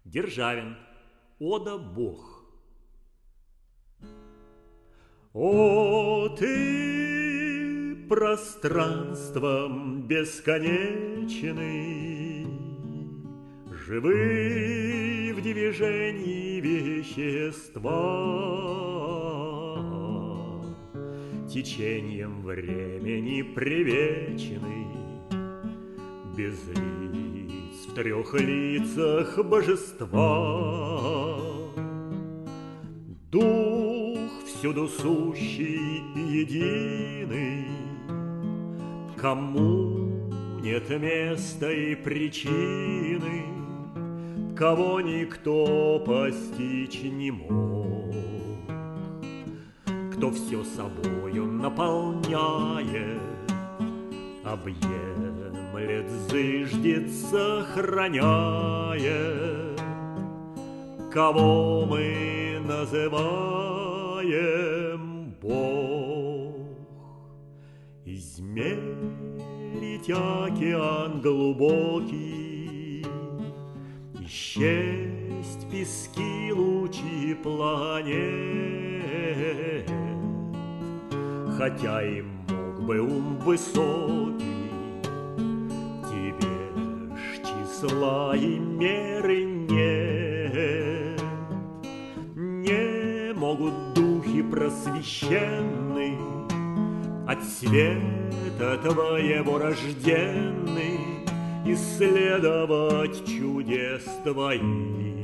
Державин. Ода Бог. О, ты пространством бесконечный, живы в движении вещества, течением времени привечный, без лиц в трех лицах божества. Дух всюду сущий и единый, кому нет места и причины, кого никто постичь не мог, кто все собою наполняет, объемлет, зыждет, сохраняет, кого мы называем Бог. Измерить океан глубокий, исчесть пески, лучи планет, хотя и мог бы ум высокий, тебе ж числа и меры нет. Не могут духи просвещенные от света твоего рожденный исследовать чудес твоих.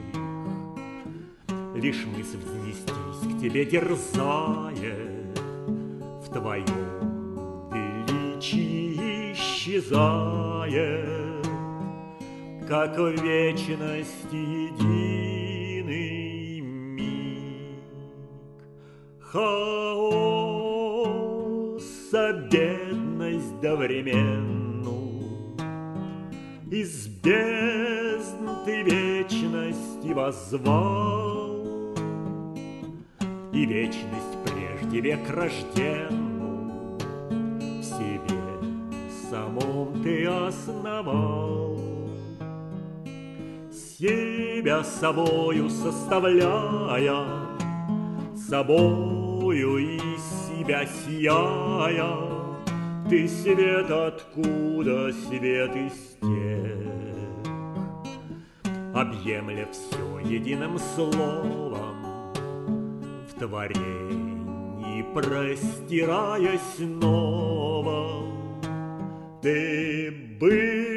Лишь мысль взнестись к тебе дерзает, в твоем величии исчезает, как в вечности единый миг. Хаоса бедность довременну, из бездн ты вечности воззвал, и вечность прежде век рожденну в себе самом ты основал. Себя собою составляя, собою из себя сияя, ты свет откуда, свет из тех, объемля все единым словом, в творении простираясь новом. Ты был